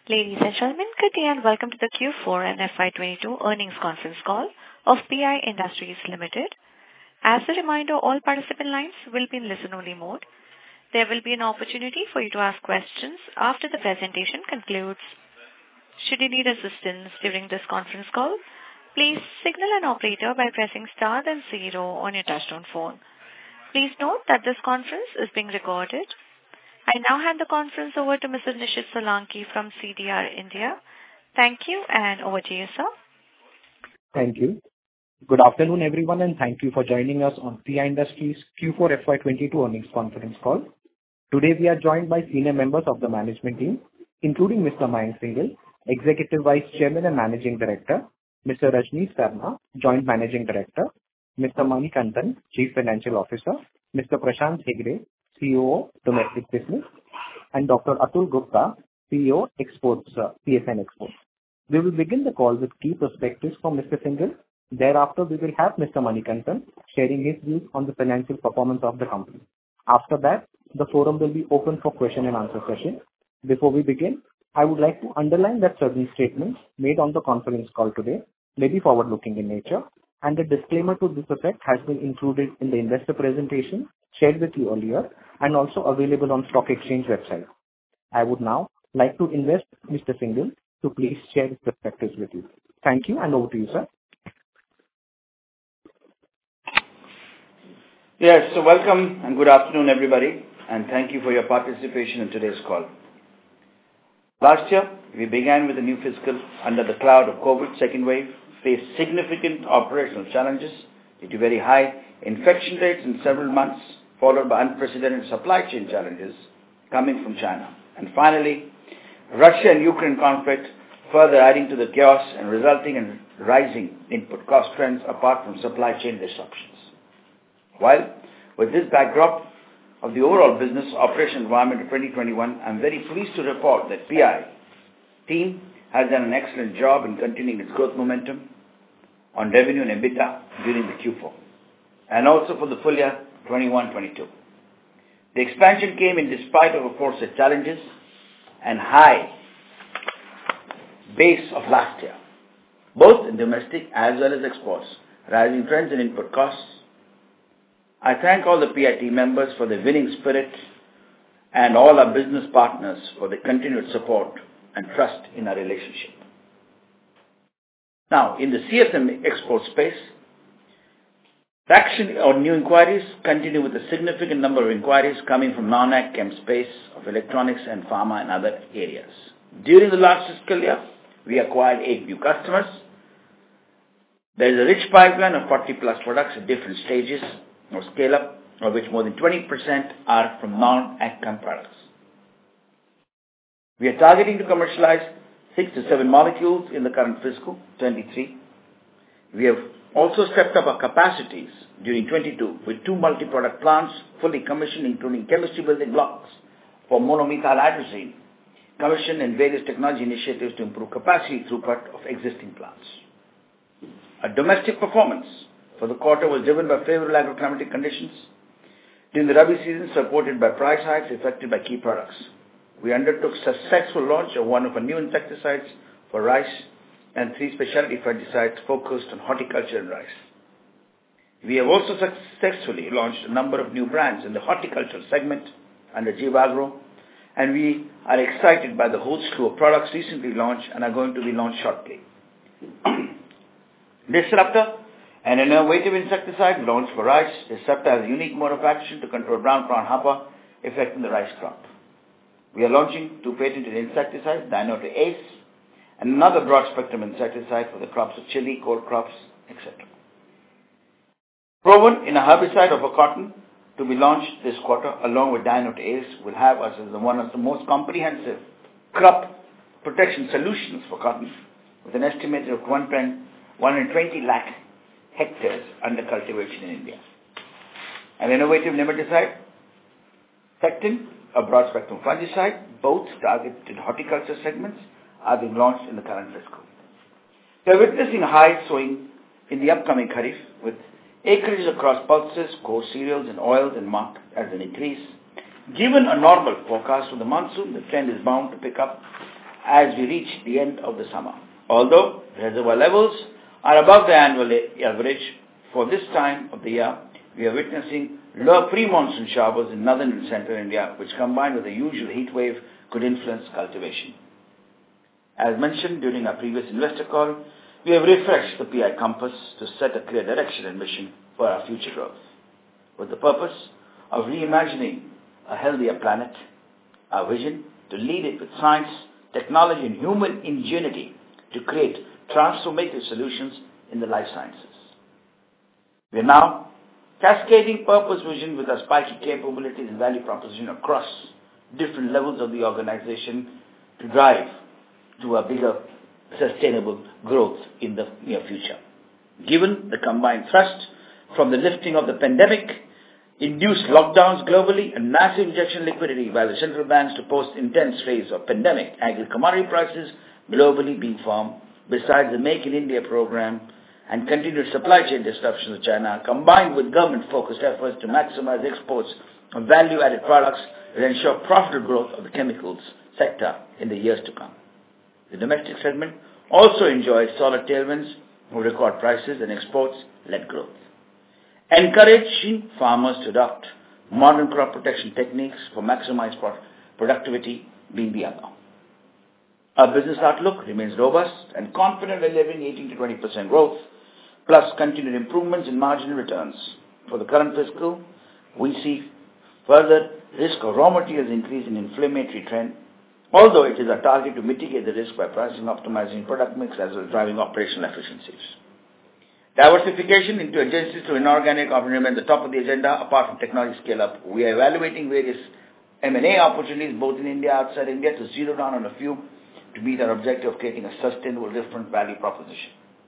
Ladies and gentlemen, good day and welcome to the Q4 and FY22 earnings conference call of PI Industries Limited. As a reminder, all participant lines will be in listen-only mode. There will be an opportunity for you to ask questions after the presentation concludes. Should you need assistance during this conference call, please signal an operator by pressing star then 0 on your touchtone phone. Please note that this conference is being recorded. I now hand the conference over to Mr. Nishit Solanki from CDR India. Thank you, and over to you, sir. Thank you. Good afternoon, everyone, and thank you for joining us on PI Industries Q4 FY22 earnings conference call. Today, we are joined by senior members of the management team, including Mr. Mayank Singhal, Executive Vice Chairman and Managing Director, Mr. Rajnish Sarna, Joint Managing Director, Mr. Manikantan, Chief Financial Officer, Mr. Prashant Hegde, CEO, Domestic Business, and Dr. Atul Gupta, CEO, Exports, PSN Exports. We will begin the call with key perspectives from Mr. Singhal. Thereafter, we will have Mr. Manikantan sharing his views on the financial performance of the company. After that, the forum will be open for question and answer session. Before we begin, I would like to underline that certain statements made on the conference call today may be forward-looking in nature, and the disclaimer to this effect has been included in the investor presentation shared with you earlier and also available on Stock Exchange website. I would now like to invite Mr. Singhal to please share his perspectives with you. Thank you, and over to you, sir. Yes, so welcome and good afternoon, everybody, and thank you for your participation in today's call. Last year, we began with a new fiscal under the cloud of COVID second wave, faced significant operational challenges due to very high infection rates in several months, followed by unprecedented supply chain challenges coming from China. And finally, Russia and Ukraine conflict further adding to the chaos and resulting in rising input cost trends apart from supply chain disruptions. While with this backdrop of the overall business operation environment of 2021, I'm very pleased to report that PI team has done an excellent job in continuing its growth momentum on revenue and EBITDA during the Q4 and also for the full year 21-22. The expansion came in despite of course, the challenges and high base of last year, both in domestic as well as exports, rising trends and input costs. I thank all the PI team members for their winning spirit and all our business partners for their continued support and trust in our relationship. Now, in the CSM export space, traction on new inquiries continue with a significant number of inquiries coming from non-ag chem space of electronics and pharma and other areas. During the last fiscal year, we acquired 8 new customers. There is a rich pipeline of 40 plus products at different stages of scale-up, of which more than 20% are from non-ag chem products. We are targeting to commercialize 6 to 7 molecules in the current fiscal 23. We have also stepped up our capacities during 22 with 2 multi-product plants fully commissioned, including chemistry building blocks for monomethyl hydrazine, commissioned and various technology initiatives to improve capacity throughput of existing plants. Our domestic performance for the quarter was driven by favorable agroclimatic conditions during the Rabi season, supported by price hikes affected by key products. We undertook successful launch of one of our new insecticides for rice and 3 specialty fungicides focused on horticulture and rice. We have also successfully launched a number of new brands in the horticultural segment under Jivagro, and we are excited by the whole slew of products recently launched and are going to be launched shortly. Disruptor, an innovative insecticide launched for rice. Disruptor has a unique mode of action to control brown prawn hopper affecting the rice crop. We are launching 2 patented insecticides, Dinote Ace, and another broad-spectrum insecticide for the crops of chili, cold crops, etc. Proven in a herbicide of a cotton to be launched this quarter, along with Dinote Ace, will have us as one of the most comprehensive crop protection solutions for cotton, with an estimated of 120 lakh hectares under cultivation in India. An innovative nematicide, Pectin, a broad-spectrum fungicide, both targeted horticulture segments, are being launched in the current fiscal. We are witnessing high sowing in the upcoming Kharif, with acreage across pulses, coarse cereals, and oils and marked as an increase. Given a normal forecast for the monsoon, the trend is bound to pick up as we reach the end of the summer. Although reservoir levels are above the annual average for this time of the year, we are witnessing low pre-monsoon showers in northern and central India, which combined with the usual heat wave could influence cultivation. As mentioned during our previous investor call, we have refreshed the PI compass to set a clear direction and mission for our future growth, with the purpose of reimagining a healthier planet. Our vision to lead it with science, technology and human ingenuity to create transformative solutions in the life sciences. We are now cascading purpose vision with our spiky capabilities and value proposition across different levels of the organization to drive to a bigger sustainable growth in the near future. Given the combined thrust from the lifting of the pandemic-induced lockdowns globally and massive injection liquidity by the central banks to post-intense phase of pandemic, agri-commodity prices globally being firm, besides the Make in India program and continued supply chain disruptions in China, combined with government-focused efforts to maximize exports of value-added products will ensure profitable growth of the chemicals sector in the years to come. The domestic segment also enjoys solid tailwinds with record prices and exports-led growth, encouraging farmers to adopt modern crop protection techniques for maximized productivity being the other. Our business outlook remains robust and confident in delivering 18 to 20% growth, plus continued improvements in margin and returns. For the current fiscal, we see further risk of raw materials increase in inflammatory trend, although it is our target to mitigate the risk by pricing, optimizing product mix, as well as driving operational efficiencies. Diversification into adjacencies to inorganic opportunities remains the top of the agenda. Apart from technology scale-up, we are evaluating various M&A opportunities both in India and outside India to zero down on a few to meet our objective of creating a sustainable, different value proposition.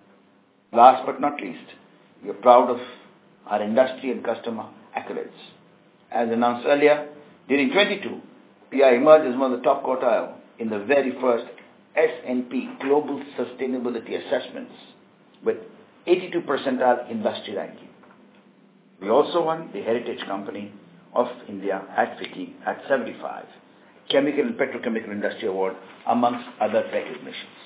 Last but not least, we are proud of our industry and customer accolades. As announced earlier, during 22, PI emerged as one of the top quartile in the very first S&P Global Sustainability Assessments with 82 percentile industry ranking. We also won the Heritage Company of India at FICCI at 75 Chemical and Petrochemical Industry Award, amongst other recognitions.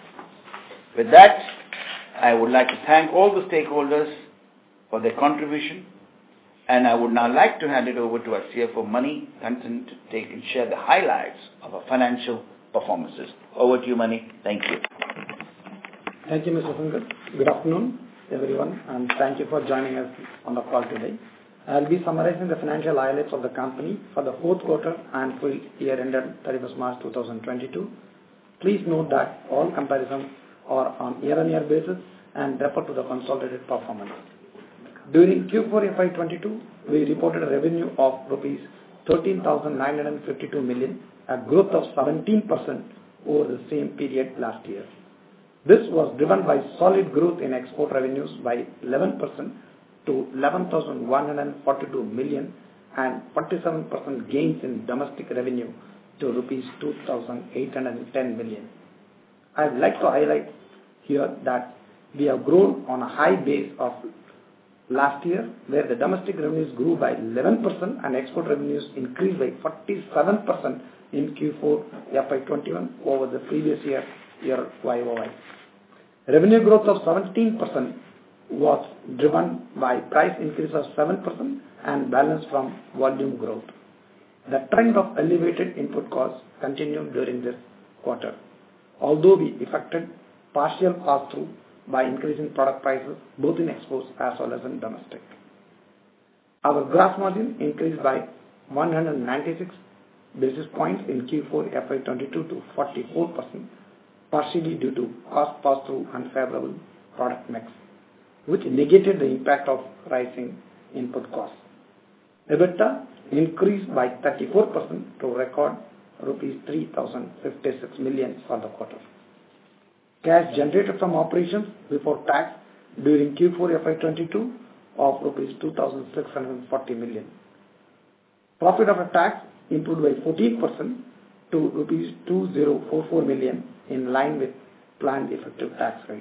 With that, I would like to thank all the stakeholders for their contribution, and I would now like to hand it over to our CFO, Mani Kantan, to take and share the highlights of our financial performances. Over to you, Mani. Thank you. Thank you, Mr. Sungal. Good afternoon, everyone, and thank you for joining us on the call today. I'll be summarizing the financial highlights of the company for the fourth quarter and full year ended 31st March 2022. Please note that all comparisons are on year-on-year basis and refer to the consolidated performance. During Q4 FY22, we reported a revenue of rupees 13,952 million, a growth of 17% over the same period last year. This was driven by solid growth in export revenues by 11% to 11,142 million and 47% gains in domestic revenue to rupees 2,810 million. I would like to highlight here that we have grown on a high base of last year, where the domestic revenues grew by 11% and export revenues increased by 47% in Q4 FY21 over the previous year YOY. Revenue growth of 17% was driven by price increase of 7% and balance from volume growth. The trend of elevated input costs continued during this quarter, although we effected partial pass-through by increasing product prices both in exports as well as in domestic. Our gross margin increased by 196 basis points in Q4 FY22 to 44%, partially due to cost pass-through and favorable product mix, which negated the impact of rising input costs. EBITDA increased by 34% to record rupees 3,056 million for the quarter. Cash generated from operations before tax during Q4 FY22 of rupees 2,640 million. Profit after tax improved by 14% to rupees 2,044 million, in line with planned effective tax rate.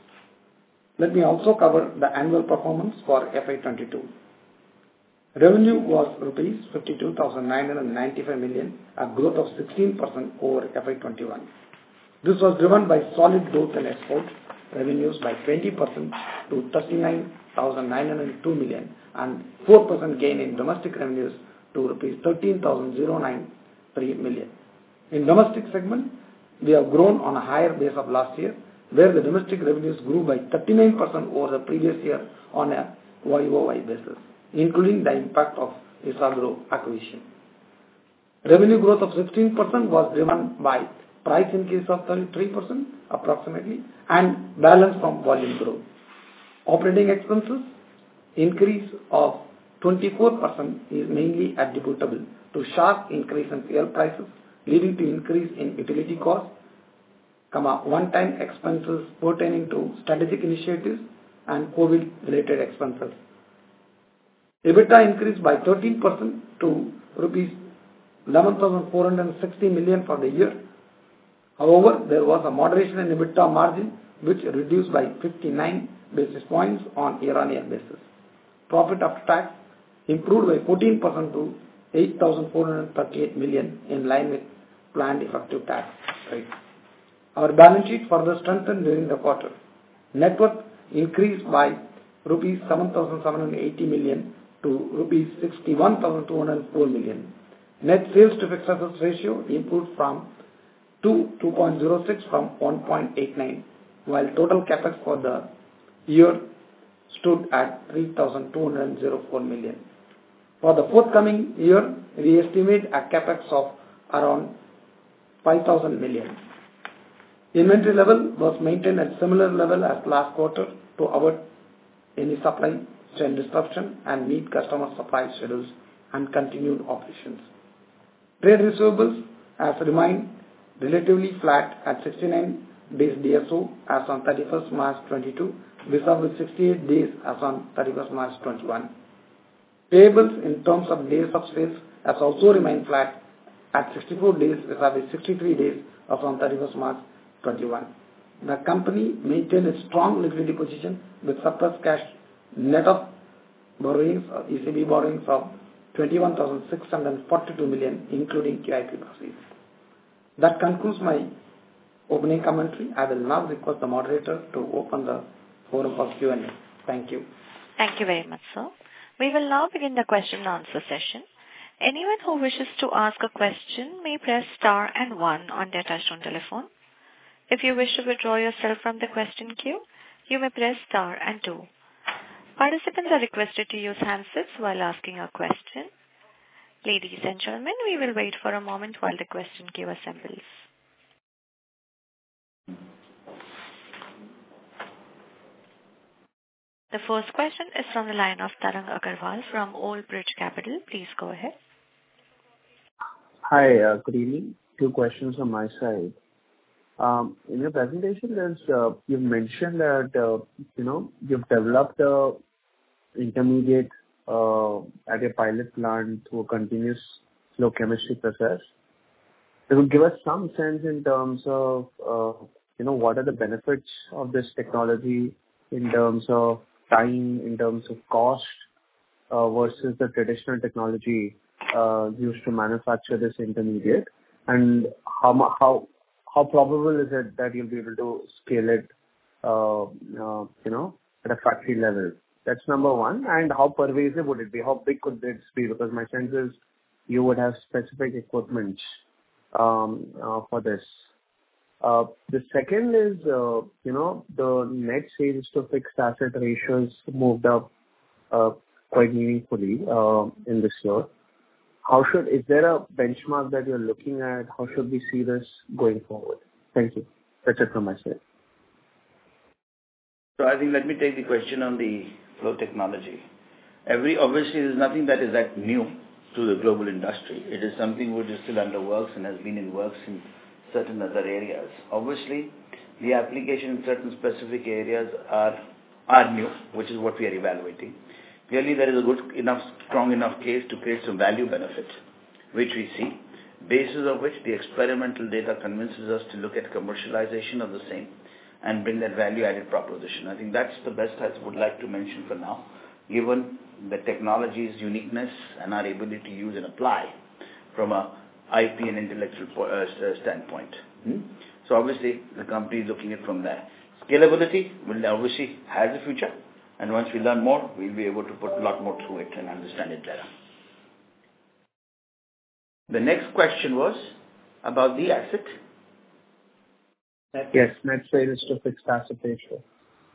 Let me also cover the annual performance for FY22. Revenue was rupees 52,995 million, a growth of 16% over FY21. This was driven by solid growth in export revenues by 20% to 39,902 million and 4% gain in domestic revenues to rupees 13,093 million. In domestic segment, we have grown on a higher base of last year, where the domestic revenues grew by 39% over the previous year on a YOY basis, including the impact of Isagro acquisition. Revenue growth of 16% was driven by price increase of 33% approximately and balance from volume growth. Operating expenses increase of 24% is mainly attributable to sharp increase in fuel prices, leading to increase in utility costs, one-time expenses pertaining to strategic initiatives and COVID-related expenses. EBITDA increased by 13% to rupees 11,460 million for the year. However, there was a moderation in EBITDA margin, which reduced by 59 basis points on year-on-year basis. Profit after tax improved by 14% to 8,438 million in line with planned effective tax rate. Our balance sheet further strengthened during the quarter. Net worth increased by rupees 7,780 million to rupees 61,204 million. Net sales to fixed assets ratio improved from 2.06 from 1.89, while total capex for the year stood at 3,204 million. For the forthcoming year, we estimate a capex of around 5,000 million. Inventory level was maintained at similar level as last quarter to avoid any supply chain disruption and meet customer supply schedules and continued operations. Trade receivables has remained relatively flat at 69 days DSO as on 31st March 22, vis-a-vis 68 days as on 31st March 21. Payables in terms of days of sales has also remained flat at 64 days vis-a-vis 63 days as on 31st March 21. The company maintained a strong liquidity position with surplus cash net of borrowings, ECB borrowings of 21,642 million, including QIP proceeds. That concludes my opening commentary. I will now request the moderator to open the forum for Q&A. Thank you. Thank you very much, sir. We will now begin the question and answer session. Anyone who wishes to ask a question may press star and 1 on their touchtone telephone. If you wish to withdraw yourself from the question queue, you may press star and 2. Participants are requested to use handsets while asking a question. Ladies and gentlemen, we will wait for a moment while the question queue assembles. The first question is from the line of Tarang Agarwal from Old Bridge Capital. Please go ahead. Hi, good evening. 2 questions on my side. In your presentation, you've mentioned that you've developed a intermediate at a pilot plant through a continuous flow chemistry process. It will give us some sense in terms of what are the benefits of this technology in terms of time, in terms of cost versus the traditional technology used to manufacture this intermediate, and how probable is it that you'll be able to scale it at a factory level? That's number 1. And how pervasive would it be? How big could this be? Because my sense is you would have specific equipment for this. The second is, the net sales to fixed asset ratios moved up quite meaningfully in this year. Is there a benchmark that you're looking at? How should we see this going forward? Thank you. That's it from my side. So I think let me take the question on the flow technology. Obviously, there's nothing that is that new to the global industry. It is something which is still under works and has been in works in certain other areas. Obviously, the application in certain specific areas are new, which is what we are evaluating. Clearly, there is a strong enough case to create some value benefit, which we see, basis of which the experimental data convinces us to look at commercialization of the same and bring that value-added proposition. I think that's the best I would like to mention for now, given the technology's uniqueness and our ability to use and apply from a IP and intellectual standpoint. So obviously, the company is looking at it from there. Scalability will obviously has a future, and once we learn more, we'll be able to put a lot more through it and understand it better. The next question was about the asset. Yes, net sales to fixed asset ratio.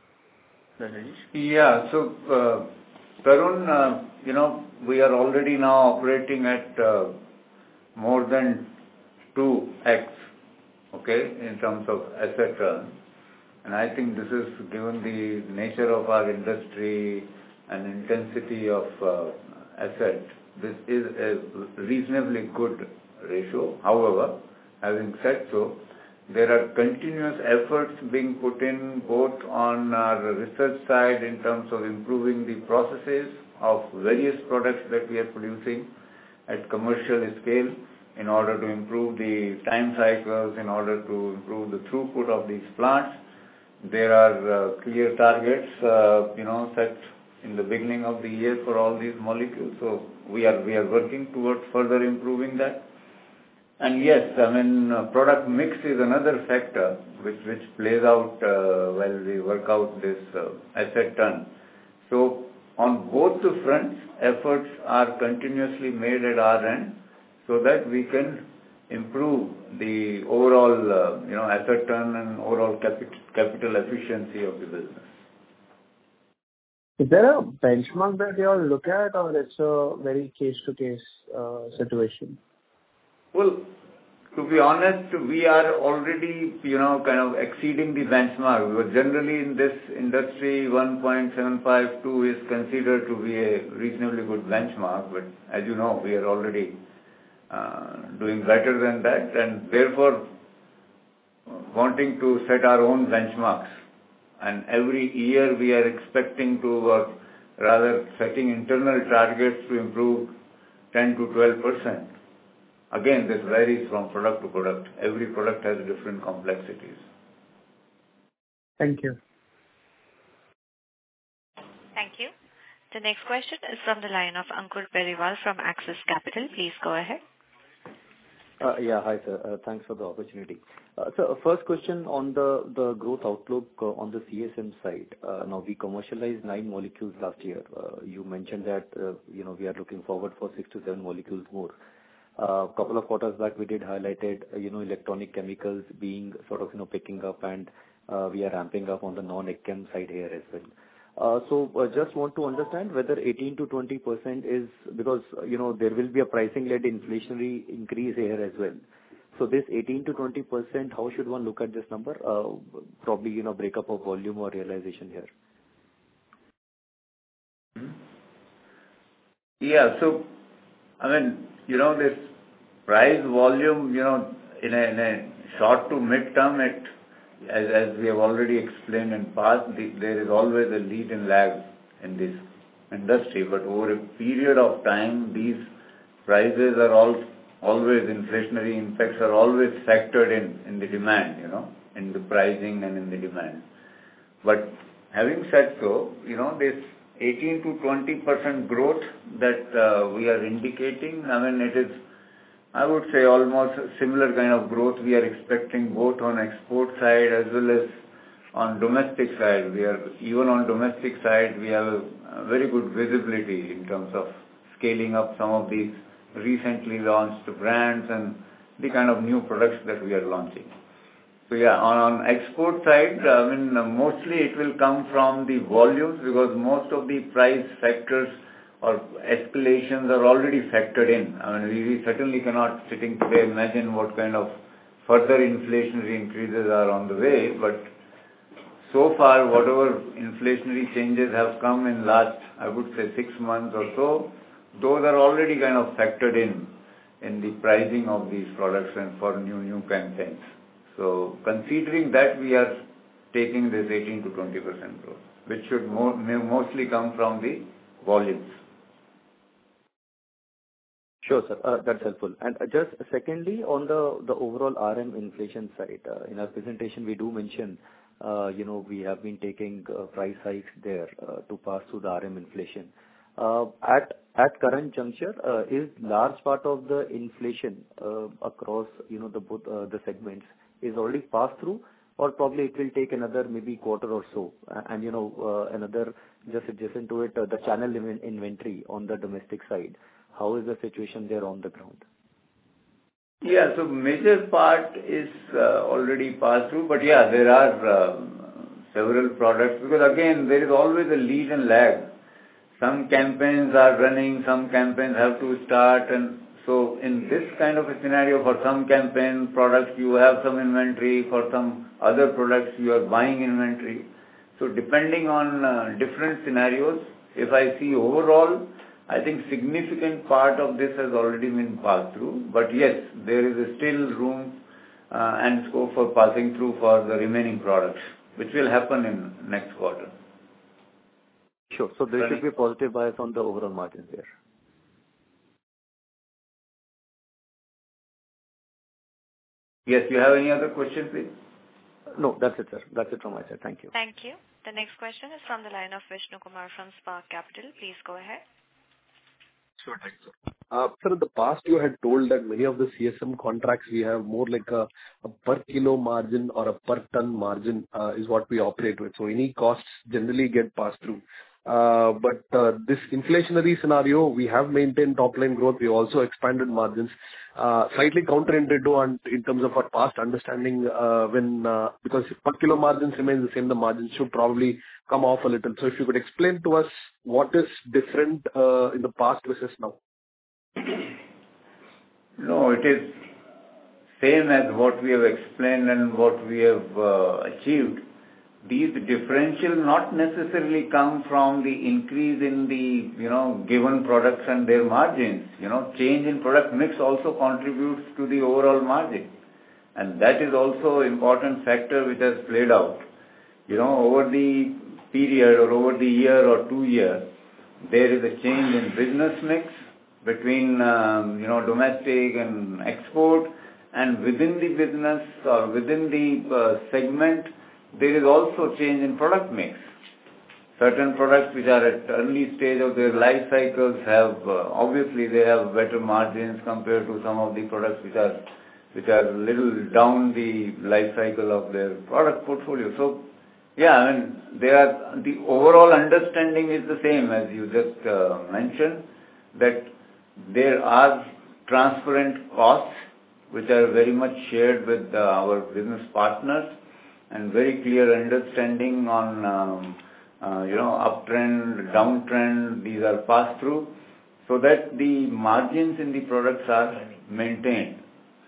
Yeah. So, Tarun, we are already now operating at more than 2x, okay, in terms of asset turn. And I think this is, given the nature of our industry and intensity of asset, this is a reasonably good ratio. However, having said so, there are continuous efforts being put in both on our research side in terms of improving the processes of various products that we are producing at commercial scale in order to improve the time cycles, in order to improve the throughput of these plants. There are clear targets, set in the beginning of the year for all these molecules. So we are working towards further improving that. And yes, product mix is another factor which plays out while we work out this asset turn. So on both the fronts, efforts are continuously made at our end so that we can improve the overall, asset turn and overall capital efficiency of the business. Is there a benchmark that you all look at, or it's a very case-to-case situation? Well, to be honest, we are already, kind of exceeding the benchmark. Because generally in this industry, 1.752 is considered to be a reasonably good benchmark. But as you know, we are already doing better than that, and therefore wanting to set our own benchmarks. And every year we are expecting to, or rather setting internal targets to improve 10 to 12%. Again, this varies from product to product. Every product has different complexities. Thank you. Thank you. The next question is from the line of Ankur Periwal from Axis Capital. Please go ahead. Yeah, hi sir. Thanks for the opportunity. So first question on the growth outlook on the CSM side. Now we commercialized 9 molecules last year. You mentioned that we are looking forward for 6 to 7 molecules more. A couple of quarters back we did highlighted electronic chemicals being sort of picking up, and we are ramping up on the non-ag-chem side here as well. So just want to understand whether 18 to 20% is because there will be a pricing-led inflationary increase here as well. So this 18 to 20%, how should one look at this number? Probably breakup of volume or realization here. Yeah, so this price volume, in a short to mid-term, as we have already explained in past, there is always a lead and lag in this industry. But over a period of time, these prices are always inflationary impacts are always factored in the demand, in the pricing and in the demand. But having said so, this 18 to 20% growth that we are indicating, it is, I would say, almost similar kind of growth we are expecting both on export side as well as on domestic side. Even on domestic side, we have a very good visibility in terms of scaling up some of these recently launched brands and the kind of new products that we are launching. So yeah, on export side, mostly it will come from the volumes because most of the price factors or escalations are already factored in. We certainly cannot, sitting today, imagine what kind of further inflationary increases are on the way. But so far, whatever inflationary changes have come in last, I would say, 6 months or so, those are already kind of factored in the pricing of these products and for new campaigns. So considering that, we are taking this 18 to 20% growth, which should mostly come from the volumes. Sure, sir. That's helpful. And just secondly, on the overall RM inflation side, in our presentation we do mention, we have been taking price hikes there to pass through the RM inflation. At current juncture, is large part of the inflation across both the segments is already passed through, or probably it will take another maybe quarter or so? And, another just adjacent to it, the channel inventory on the domestic side, how is the situation there on the ground? Yeah, so major part is already passed through, but yeah, there are several products, because again, there is always a lead and lag. Some campaigns are running, some campaigns have to start, and so in this kind of a scenario, for some campaign products, you have some inventory, for some other products, you are buying inventory. So depending on different scenarios, if I see overall, I think significant part of this has already been passed through. But yes, there is still room and scope for passing through for the remaining products, which will happen in next quarter. Sure. So there should be a positive bias on the overall margins there. Yes, you have any other questions, please? No, that's it, sir. That's it from my side. Thank you. Thank you. The next question is from the line of Vishnu Kumar from Spark Capital. Please go ahead. Sure, thanks, sir. Sir, in the past, you had told that many of the CSM contracts we have more like a per kilo margin or a per ton margin is what we operate with. So any costs generally get passed through. But this inflationary scenario, we have maintained top line growth. We also expanded margins. Slightly counterintuitive and in terms of our past understanding, because per kilo margins remain the same, the margins should probably come off a little. So if you could explain to us what is different in the past versus now. No, it is same as what we have explained and what we have achieved. These differential not necessarily come from the increase in the, given products and their margins. Change in product mix also contributes to the overall margin. And that is also an important factor which has played out. Over the period or over the year or 2 years, there is a change in business mix between, domestic and export, and within the business or within the segment, there is also change in product mix. Certain products which are at early stage of their life cycles have, obviously they have better margins compared to some of the products which are little down the life cycle of their product portfolio. So, yeah, the overall understanding is the same as you just mentioned, that there are transparent costs which are very much shared with our business partners, and very clear understanding on, uptrend, downtrend, these are passed through, so that the margins in the products are maintained.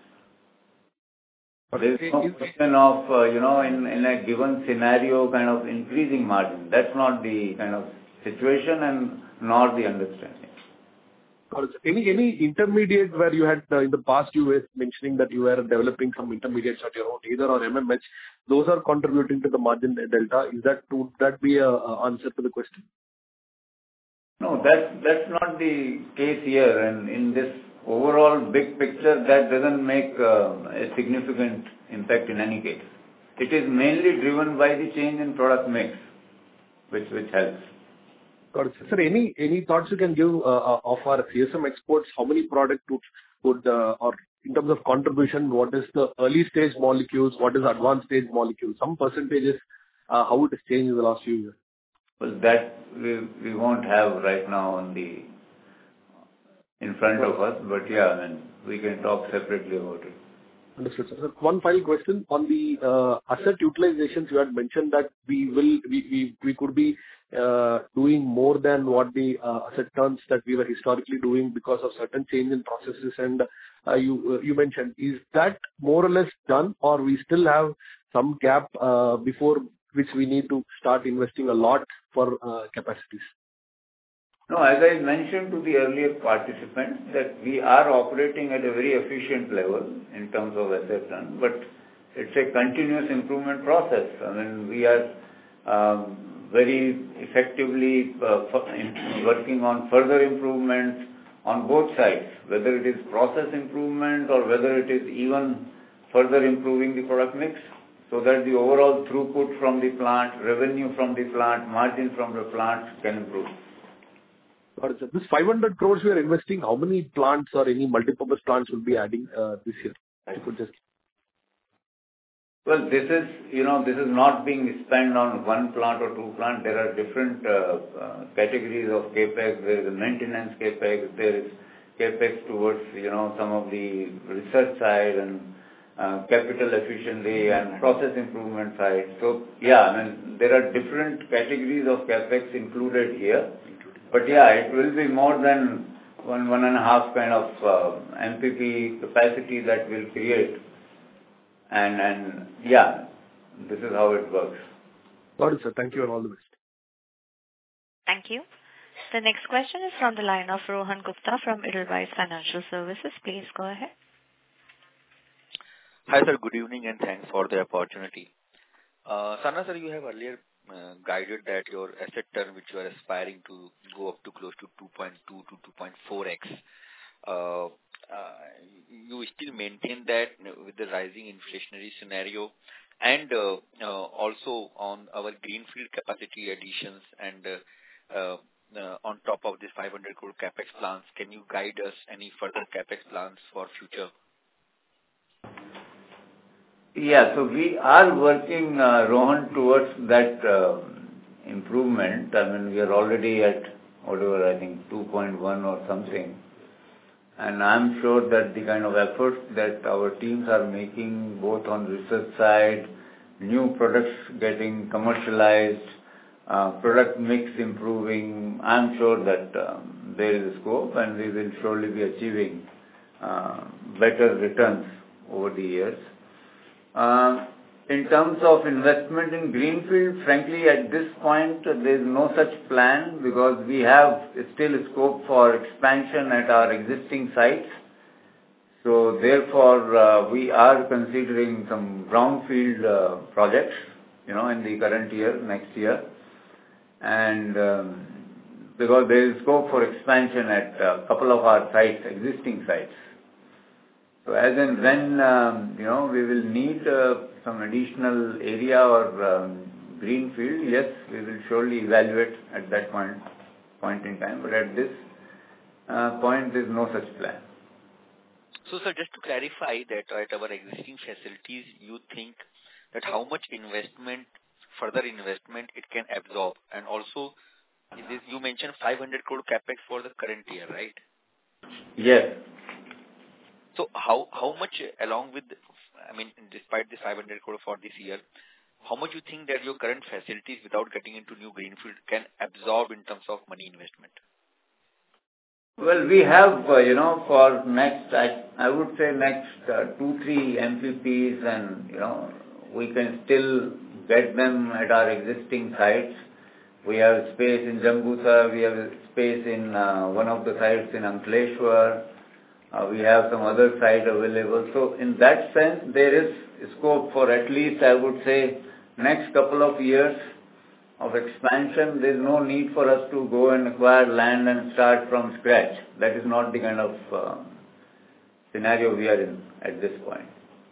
There is no question of, in a given scenario kind of increasing margin. That's not the kind of situation and nor the understanding. Any intermediate where you had in the past you were mentioning that you were developing some intermediates at your own, either or MMH, those are contributing to the margin delta. Would that be a answer to the question? No, that's not the case here. And in this overall big picture, that doesn't make a significant impact in any case. It is mainly driven by the change in product mix, which helps. Got it. Sir, any thoughts you can give of our CSM exports? How many products would or in terms of contribution, what is the early stage molecules, what is advanced stage molecules? Some percentages, how it has changed in the last few years? Well, that we won't have right now in front of us, but yeah, we can talk separately about it. Understood, sir. One final question on the asset utilizations. You had mentioned that we could be doing more than what the asset turns that we were historically doing because of certain change in processes, and you mentioned, is that more or less done, or we still have some gap before which we need to start investing a lot for capacities? No, as I mentioned to the earlier participants, that we are operating at a very efficient level in terms of asset turn, but it's a continuous improvement process. We are very effectively working on further improvements on both sides, whether it is process improvement or whether it is even further improving the product mix, so that the overall throughput from the plant, revenue from the plant, margin from the plant can improve. Got it, sir. This 500 crores we are investing, how many plants or any multipurpose plants will be adding this year? If you could just... Well, this is not being spent on one plant or two plants. There are different categories of capex. There is a maintenance capex. There is capex towards some of the research side and capital efficiency and process improvement side. So yeah, I mean there are different categories of capex included here. But yeah, it will be more than one and a half kind of MPP capacity that will create. And yeah, this is how it works. Got it, sir. Thank you and all the best. Thank you. The next question is from the line of Rohan Gupta from Edelweiss Financial Services. Please go ahead. Hi, sir. Good evening and thanks for the opportunity. Sarna, sir, you have earlier guided that your asset turn, which you are aspiring to go up to close to 2.2 to 2.4x. You still maintain that with the rising inflationary scenario and also on our greenfield capacity additions and on top of this 500 crore capex plans, can you guide us any further capex plans for future? Yeah, so we are working, Rohan, towards that improvement. I mean, we are already at whatever, I think 2.1 or something. And I'm sure that the kind of efforts that our teams are making, both on research side, new products getting commercialized, product mix improving, I'm sure that there is a scope and we will surely be achieving better returns over the years. In terms of investment in greenfield, frankly, at this point, there is no such plan because we have still scope for expansion at our existing sites. So therefore, we are considering some brownfield projects, in the current year, next year. And because there is scope for expansion at a couple of our sites, existing sites. So as and when, we will need some additional area or greenfield, yes, we will surely evaluate at that point in time. But at this point, there is no such plan. So, sir, just to clarify that at our existing facilities, you think that how much further investment it can absorb? And also, you mentioned 500 crore capex for the current year, right? Yes. So how much along with, despite the 500 crore for this year, how much you think that your current facilities without getting into new greenfield can absorb in terms of money investment? Well, we have, for next, I would say next 2-3 MPPs and, we can still get them at our existing sites. We have space in Jambusa, we have space in one of the sites in Ankleshwar. We have some other site available. So in that sense, there is scope for at least, I would say, next couple of years of expansion. There is no need for us to go and acquire land and start from scratch. That is not the kind of scenario we are in at this point.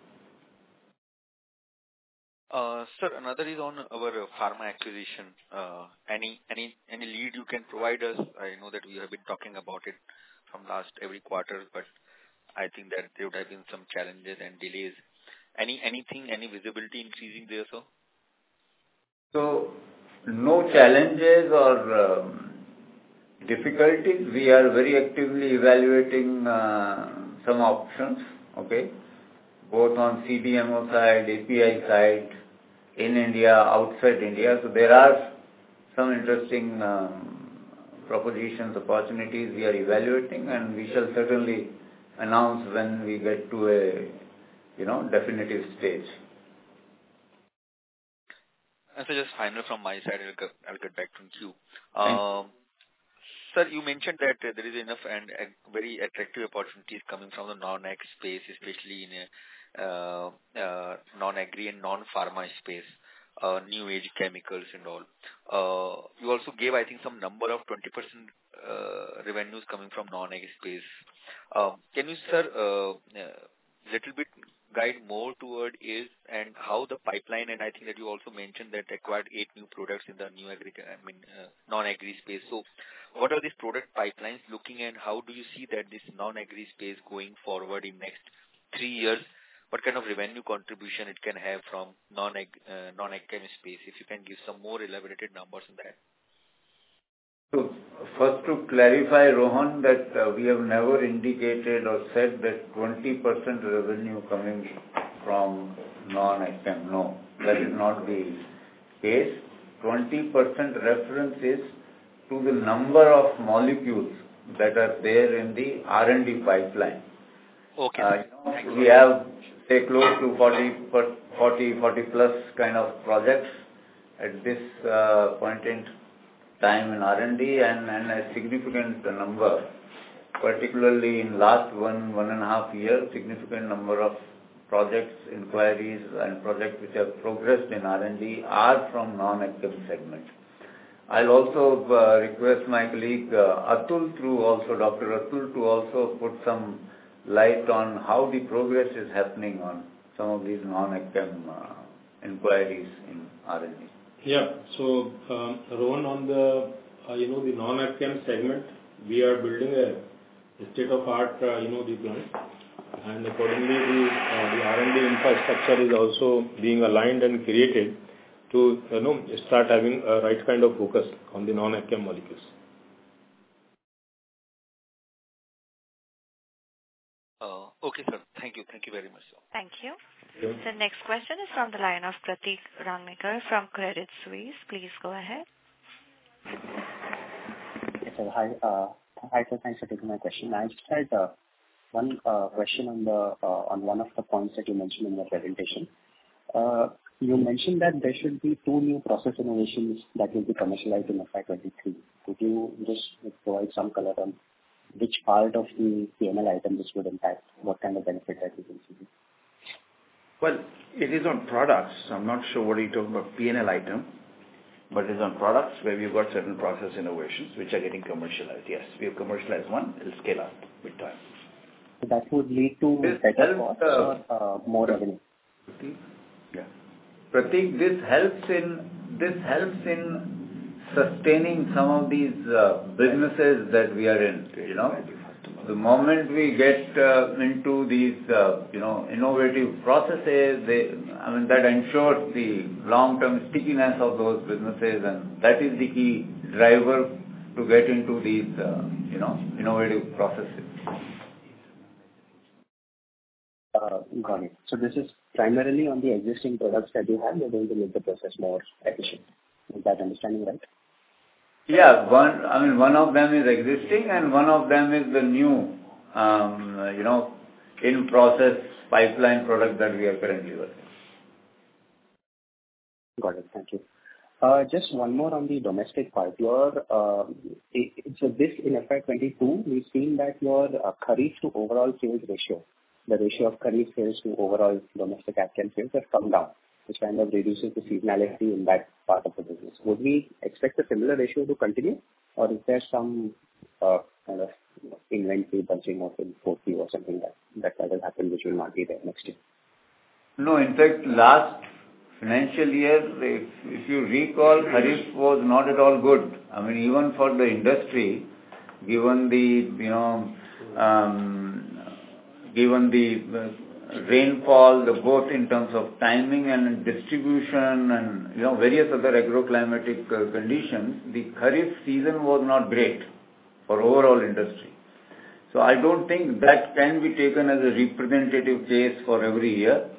Sir, another is on our pharma acquisition. Any lead you can provide us? I know that we have been talking about it from last every quarter, but I think that there would have been some challenges and delays. Any visibility increasing there, sir? So, no challenges or difficulties. We are very actively evaluating some options, okay, both on CDMO side, API side, in India, outside India. So there are some interesting propositions, opportunities we are evaluating, and we shall certainly announce when we get to a, definitive stage. And so just final from my side, I'll get back to you. Sir, you mentioned that there is enough and very attractive opportunities coming from the non-ag space, especially in non-agri and non-pharma space, new age chemicals and all. You also gave, I think, some number of 20% revenues coming from non-ag space. Can you, sir, little bit guide more toward is and how the pipeline, and I think that you also mentioned that acquired 8 new products in the new non-agri space. So what are these product pipelines looking and how do you see that this non-agri space going forward in next 3 years? what kind of revenue contribution it can have from non-ag chem space? If you can give some more elaborated numbers on that. So first to clarify, Rohan, that we have never indicated or said that 20% revenue coming from non-ag chem. No, that is not the case. 20% reference is to the number of molecules that are there in the R&D pipeline. Okay. We have, say, close to 40 plus kind of projects at this point in time in R&D and a significant number, particularly in last one and a half years, significant number of projects, inquiries and projects which have progressed in R&D are from non-ag chem segment. I'll also request my colleague Atul Dr. Atul to also put some light on how the progress is happening on some of these non-ag chem inquiries in R&D. Yeah. So, Rohan, on the the non-ag chem segment, we are building a state-of-art the plant, and accordingly the R&D infrastructure is also being aligned and created to start having a right kind of focus on the non-ag chem molecules. Okay, sir. Thank you very much, sir. Thank you. The next question is from the line of Pratik Rangnekar from Credit Suisse. Please go ahead. Yes, sir. Hi, sir. Thanks for taking my question. I just had one question on one of the points that you mentioned in the presentation. You mentioned that there should be 2 new process innovations that will be commercialized in FY23. Could you just provide some color on which part of the P&L item this would impact? What kind of benefit that you can see? Well, it is on products. I'm not sure what you're talking about, P&L item, but it is on products where we've got certain process innovations which are getting commercialized. Yes, we have commercialized one. It'll scale up with time. So that would lead to better costs or more revenue? Yeah. Pratik, this helps in sustaining some of these businesses that we are in. The moment we get into these innovative processes, that ensures the long-term stickiness of those businesses, and that is the key driver to get into these innovative processes. Got it. So this is primarily on the existing products that you have. You're going to make the process more efficient. Is that understanding right? Yeah, one of them is existing and one of them is the new, in process pipeline product that we are currently working. Got it. Thank you. Just one more on the domestic part. So this in FY22, we've seen that your Kharif to overall sales ratio, the ratio of Kharif sales to overall domestic agchem sales has come down, which kind of reduces the seasonality in that part of the business. Would we expect a similar ratio to continue, or is there some kind of inventory bunching off in 40 or something that will happen, which will not be there next year? No, in fact, last financial year, if you recall, Kharif was not at all good. Even for the industry, given the rainfall, both in terms of timing and distribution and various other agroclimatic conditions, the Kharif season was not great for overall industry. So I don't think that can be taken as a representative case for every year.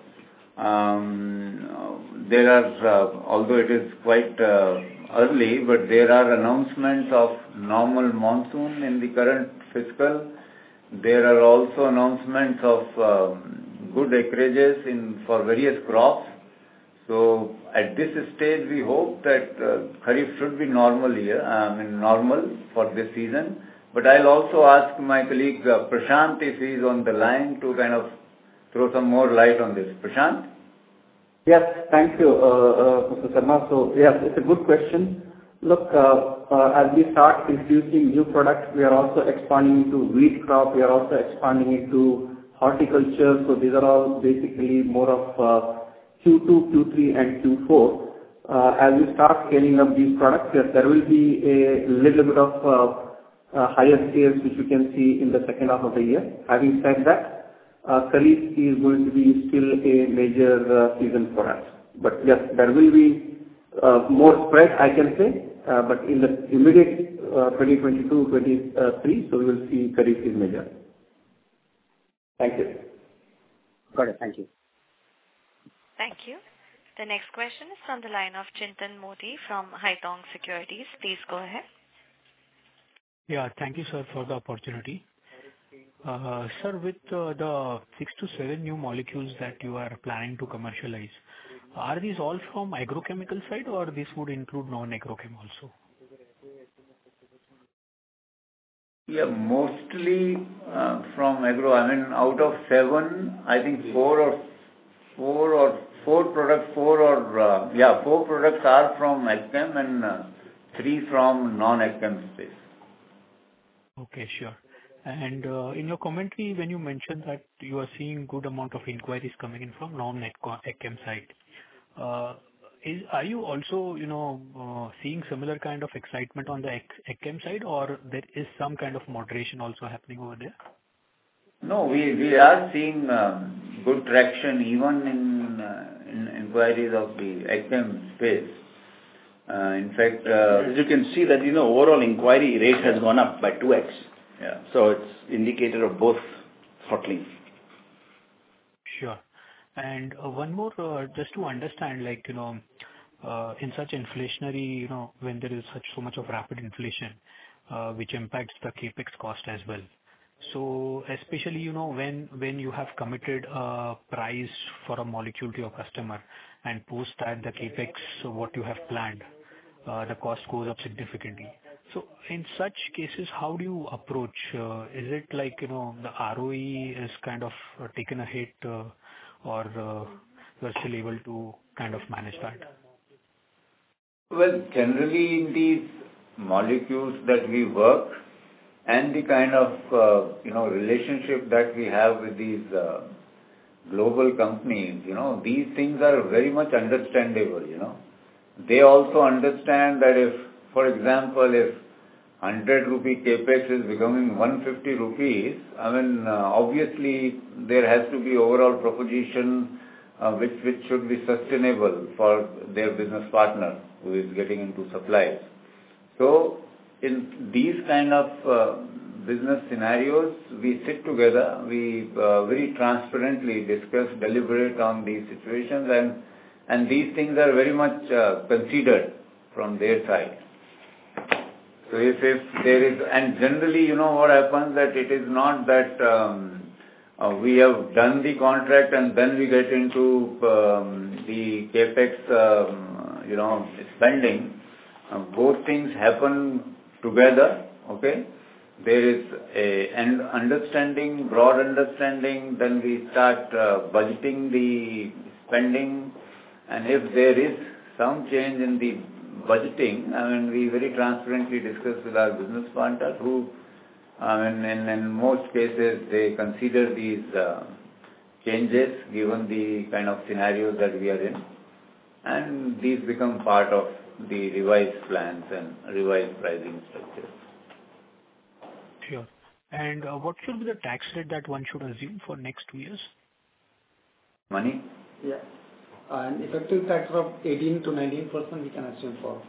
There are, although it is quite early, but there are announcements of normal monsoon in the current fiscal. There are also announcements of good acreages for various crops. So at this stage, we hope that Kharif should be normal for this season. But I'll also ask my colleague Prashant if he's on the line to kind of throw some more light on this. Prashant? Yes, thank you, Mr. Sharma. So yes, it's a good question. Look, as we start introducing new products, we are also expanding into wheat crop. We are also expanding into horticulture. So these are all basically more of Q2, Q3 and Q4. As we start scaling up these products, yes, there will be a little bit of higher sales which you can see in the second half of the year. Having said that, Kharif is going to be still a major season for us. But yes, there will be more spread, I can say, but in the immediate 2022-23, so we will see Kharif is major. Thank you. Got it. Thank you. Thank you. The next question is from the line of Chintan Modi from Haitong Securities. Please go ahead. Yeah, thank you, sir, for the opportunity. Sir, with the 6 to 7 new molecules that you are planning to commercialize, are these all from agrochemical side or this would include non-agrochem also? Yeah, mostly from agro. I mean, out of 7, I think 4 products are from AgChem and 3 from non-AgChem space. Okay, sure. And in your commentary, when you mentioned that you are seeing good amount of inquiries coming in from non-AgChem side, are you also, seeing similar kind of excitement on the AgChem side, or there is some kind of moderation also happening over there? No, we are seeing good traction even in inquiries of the AgChem space. In fact, as you can see that overall inquiry rate has gone up by 2x. Yeah. So it's indicator of both throttling. Sure. And one more, just to understand, in such inflationary, when there is so much of rapid inflation, which impacts the capex cost as well. So especially, when you have committed a price for a molecule to your customer and post that the capex, what you have planned, the cost goes up significantly. So in such cases, how do you approach? Is it like, the ROE is kind of taken a hit, or you're still able to kind of manage that? Well, generally in these molecules that we work and the kind of, relationship that we have with these global companies, these things are very much understandable, They also understand that if, for example, if 100 rupee capex is becoming 150 rupees, I mean, obviously there has to be overall proposition which should be sustainable for their business partner who is getting into supplies. So in these kind of business scenarios, we sit together, we very transparently discuss, deliberate on these situations, and these things are very much considered from their side. So if there is, and generally, what happens that it is not that we have done the contract and then we get into the capex, spending. Both things happen together, okay? There is an understanding, broad understanding, then we start budgeting the spending, and if there is some change in the budgeting, I mean, we very transparently discuss with our business partners who, I mean, in most cases, they consider these changes given the kind of scenarios that we are in, and these become part of the revised plans and revised pricing structures. Sure. And what should be the tax rate that one should assume for next 2 years? Money? Yeah. An effective tax of 18 to 19% we can assume for.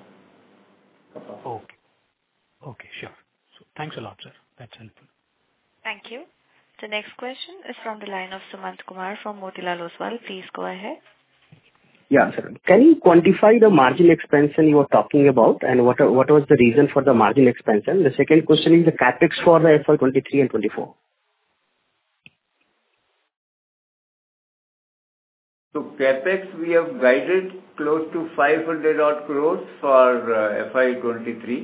Okay. Okay, sure. So thanks a lot, sir. That's helpful. Thank you. The next question is from the line of Sumant Kumar from Motilal Oswal. Please go ahead. Yeah, sir. Can you quantify the margin expansion you were talking about, and what was the reason for the margin expansion? The second question is the capex for the FY 23 and 24. So capex we have guided close to 500 odd crores for FY 23,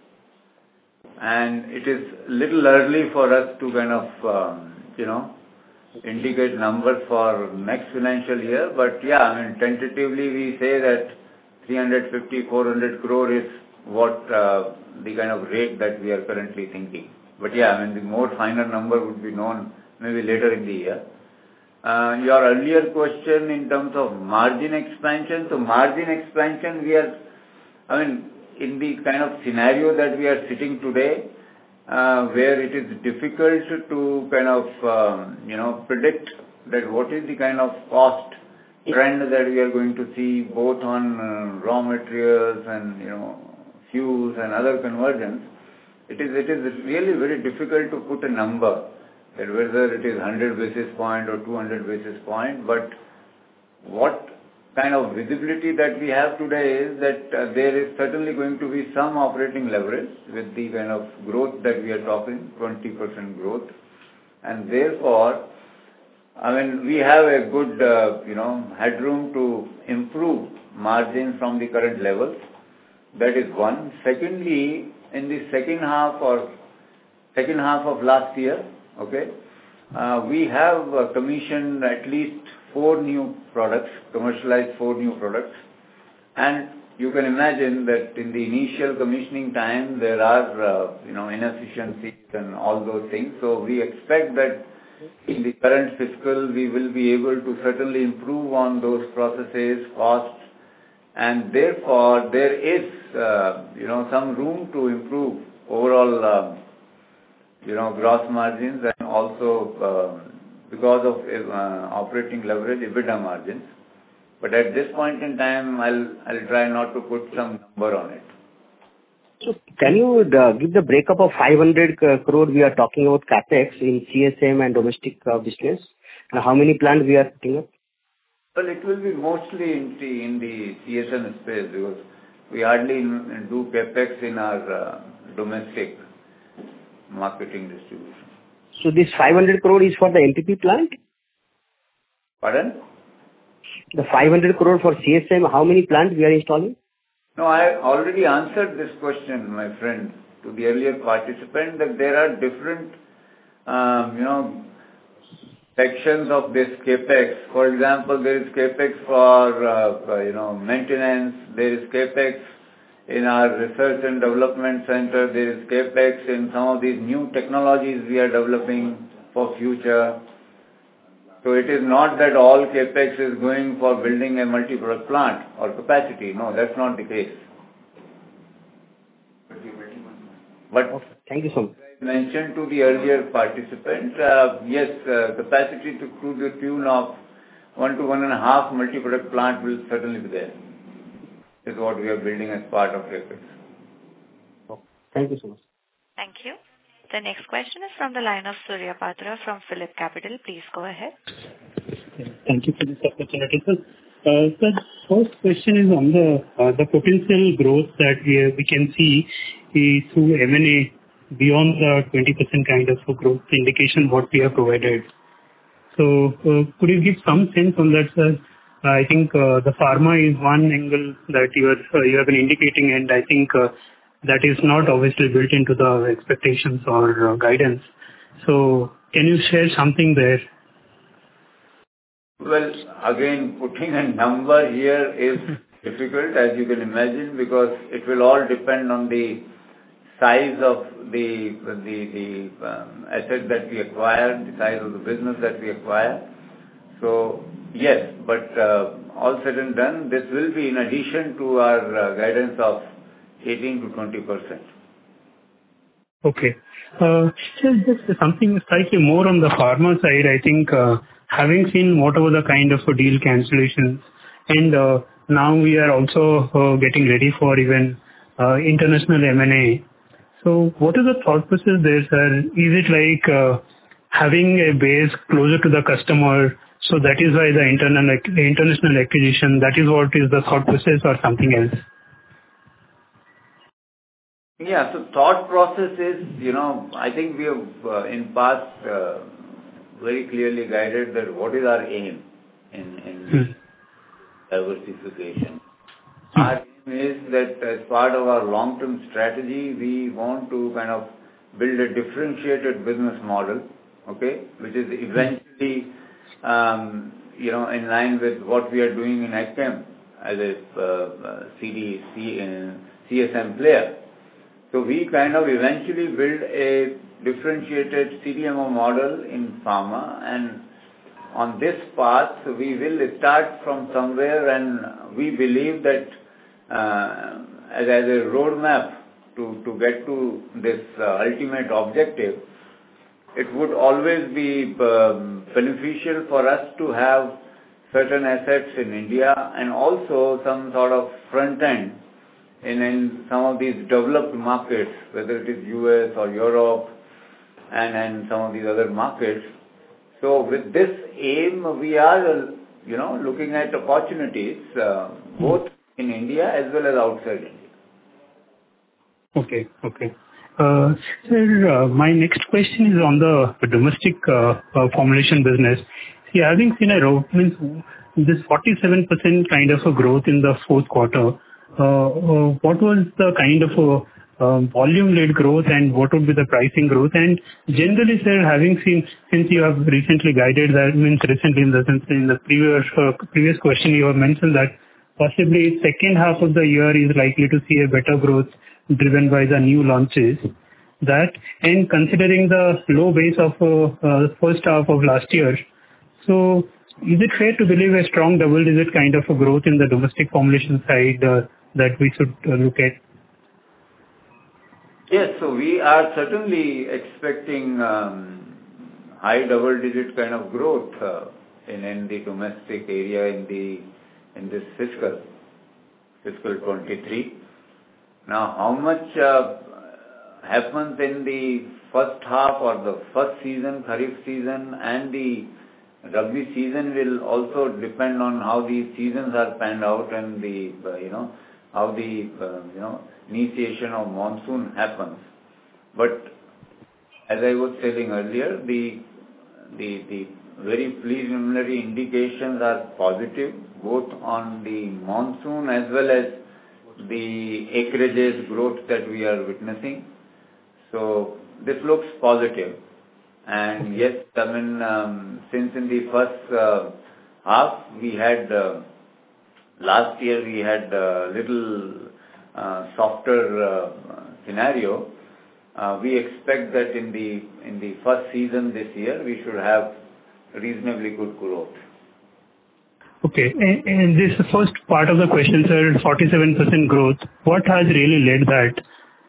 and it is little early for us to kind of indicate numbers for next financial year. But yeah, I mean, tentatively we say that 350-400 crore is what the kind of rate that we are currently thinking. But yeah, I mean, the more finer number would be known maybe later in the year. Your earlier question in terms of margin expansion. So margin expansion, we are, I mean, in the kind of scenario that we are sitting today, where it is difficult to kind of, predict that what is the kind of cost trend that we are going to see both on raw materials and, fuels and other conversions. It is really very difficult to put a number that whether it is 100 basis point or 200 basis point, but what kind of visibility that we have today is that there is certainly going to be some operating leverage with the kind of growth that we are talking, 20% growth. And therefore, we have a good, headroom to improve margin from the current levels. That is one. Secondly, in the second half of last year, we have commissioned at least 4 new products, commercialized 4 new products. And you can imagine that in the initial commissioning time, there are, inefficiencies and all those things. So we expect that in the current fiscal, we will be able to certainly improve on those processes, costs, and therefore there is, some room to improve overall, gross margins and also because of operating leverage, EBITDA margins. But at this point in time, I'll try not to put some number on it. So can you give the breakup of 500 crore we are talking about capex in CSM and domestic business, and how many plants we are putting up? Well, it will be mostly in the CSM space because we hardly do capex in our domestic marketing distribution. So this 500 crore is for the MPP plant? Pardon? The 500 crore for CSM, how many plants we are installing? No, I already answered this question, my friend, to the earlier participant, that there are different, sections of this capex. For example, there is capex for, maintenance. There is capex in our research and development center. There is capex in some of these new technologies we are developing for future. So it is not that all capex is going for building a multi-product plant or capacity. No, that's not the case. But thank you so much. I mentioned to the earlier participant, yes, capacity to the tune of 1 to 1.5 multi-product plant will certainly be there. This is what we are building as part of capex. Thank you so much. Thank you. The next question is from the line of Surya Patra from Phillip Capital. Please go ahead. Thank you for this opportunity, sir. Sir, first question is on the potential growth that we can see through M&A beyond the 20% kind of growth indication what we have provided. So could you give some sense on that, sir? I think the pharma is one angle that you have been indicating, and I think that is not obviously built into the expectations or guidance. So can you share something there? Well, again, putting a number here is difficult, as you can imagine, because it will all depend on the size of the asset that we acquire, the size of the business that we acquire. So, yes, but all said and done, this will be in addition to our guidance of 18 to 20%. Okay. So just something slightly more on the pharma side, I think having seen whatever the kind of deal cancellations, and now we are also getting ready for even international M&A. So what is the thought process there, sir? Is it like having a base closer to the customer, so that is why the international acquisition, that is what is the thought process, or something else? Yeah, so thought process is, I think we have in past very clearly guided that what is our aim in diversification. Our aim is that as part of our long-term strategy, we want to kind of build a differentiated business model, okay, which is eventually, in line with what we are doing in AgChem as a CSM player. So we kind of eventually build a differentiated CDMO model in pharma, and on this path we will start from somewhere, and we believe that as a roadmap to get to this ultimate objective, it would always be beneficial for us to have certain assets in India and also some sort of front end in some of these developed markets, whether it is US or Europe and some of these other markets. So with this aim, we are, looking at opportunities both in India as well as outside India. Okay. Sir, my next question is on the domestic formulation business. See, having seen this 47% kind of a growth in the fourth quarter, what was the kind of volume-led growth and what would be the pricing growth? And generally, sir, having seen, since you have recently guided, that means recently in the previous question, you have mentioned that possibly second half of the year is likely to see a better growth driven by the new launches. That, and considering the low base of first half of last year, so is it fair to believe a strong double-digit kind of a growth in the domestic formulation side that we should look at? Yes, so we are certainly expecting high double-digit kind of growth in the domestic area in this fiscal 23. Now, how much happens in the first half or the first season, Kharif season, and the Rabi season will also depend on how these seasons are panned out and the how the initiation of monsoon happens. But as I was telling earlier, the very preliminary indications are positive, both on the monsoon as well as the acreages growth that we are witnessing. So this looks positive. And yes, since in the first half we had, last year we had a little softer scenario, we expect that in the first season this year we should have reasonably good growth. Okay, and this first part of the question, sir, 47% growth, what has really led that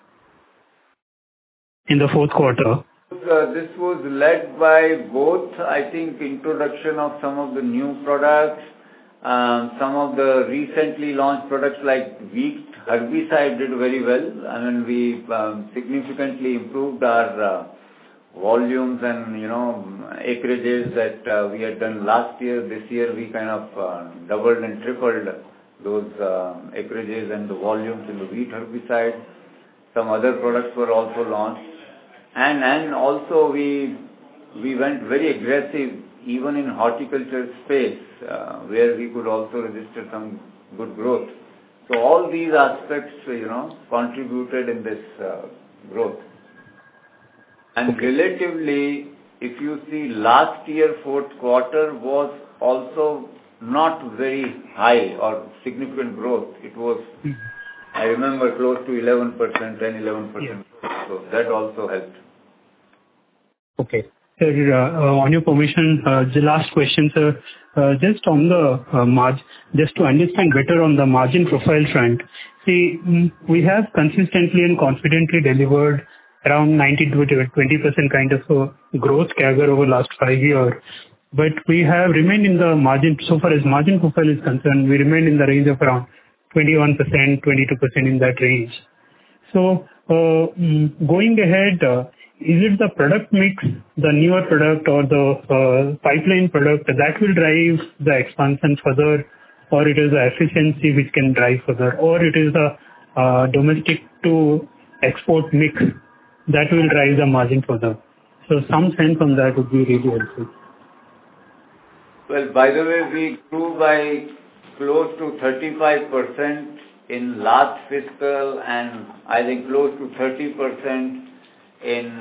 in the fourth quarter? This was led by both, I think, introduction of some of the new products, some of the recently launched products like wheat herbicide did very well. We significantly improved our volumes and, acreages that we had done last year. This year we kind of doubled and tripled those acreages and the volumes in the wheat herbicide. Some other products were also launched. And also we went very aggressive even in horticulture space where we could also register some good growth. So all these aspects, contributed in this growth. And relatively, if you see last year fourth quarter was also not very high or significant growth. It was, I remember, close to 11%, 10-11%. Yeah. So that also helped. Okay. Sir, on your permission, the last question, sir, just on the margin, just to understand better on the margin profile front. See, we have consistently and confidently delivered around 19 to 20% kind of growth CAGR over last 5 years. But we have remained in the margin, so far as margin profile is concerned, we remain in the range of around 21%, 22% in that range. So, going ahead, is it the product mix, the newer product or the pipeline product that will drive the expansion further, or it is the efficiency which can drive further, or it is the domestic to export mix that will drive the margin further? So some sense on that would be really helpful. Well, by the way, we grew by close to 35% in last fiscal and I think close to 30% in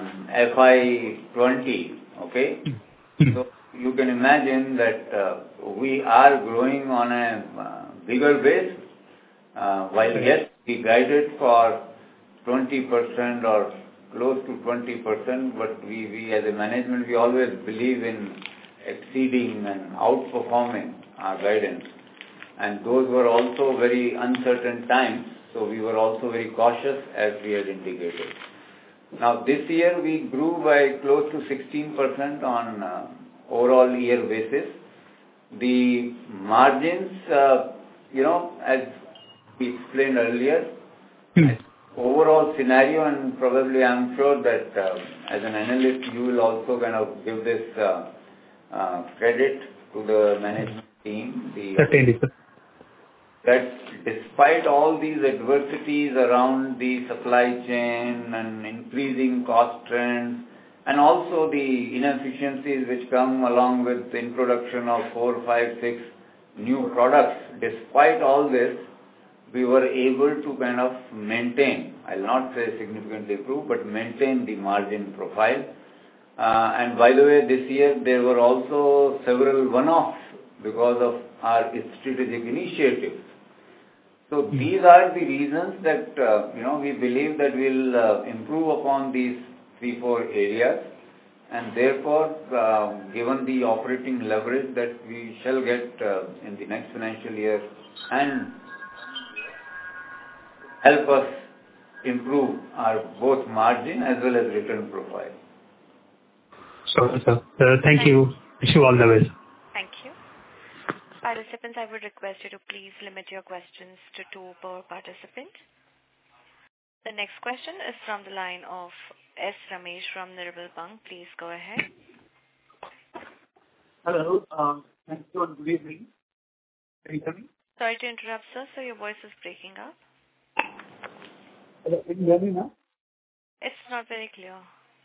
FY20, okay? So you can imagine that we are growing on a bigger base. While yes, we guided for 20% or close to 20%, but we as a management, we always believe in exceeding and outperforming our guidance. And those were also very uncertain times. So we were also very cautious as we had indicated. Now this year we grew by close to 16% on overall year basis. The margins, as we explained earlier, overall scenario, and probably I'm sure that as an analyst you will also kind of give this credit to the management team. Certainly, sir. That despite all these adversities around the supply chain and increasing cost trends, and also the inefficiencies which come along with the introduction of 4, 5, 6 new products, despite all this, we were able to kind of maintain, I'll not say significantly improve, but maintain the margin profile. And by the way, this year there were also several one-offs because of our strategic initiatives. So these are the reasons that, we believe that we'll improve upon these 3-4 areas, and therefore, given the operating leverage that we shall get in the next financial year and help us improve our both margin as well as return profile. Sure, sir. Thank you. Wish you all the best. Thank you. Participants, I would request you to please limit your questions to 2 per participant. The next question is from the line of S. Ramesh from Nirmal Bang. Please go ahead. Hello. Thank you and good evening. Can you hear me? Sorry to interrupt, sir. So your voice is breaking up. Hello. Can you hear me now? It's not very clear.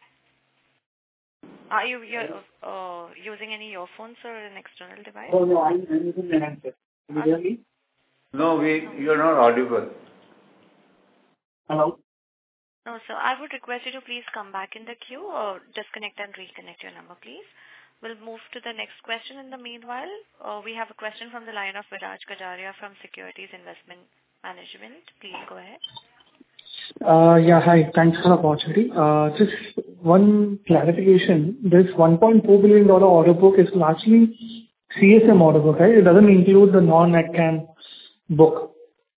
Are you using any earphones or an external device? Oh, no, I'm using the handset. Can you hear me? No, you're not audible. Hello? No, sir. I would request you to please come back in the queue or disconnect and reconnect your number, please. We'll move to the next question. In the meanwhile, we have a question from the line of Viraj Kacharia from Securities Investment Management. Please go ahead. Yeah, hi. Thanks for the opportunity. Just one clarification. This $1.4 billion order book is largely CSM order book, right? It doesn't include the non-AgChem book.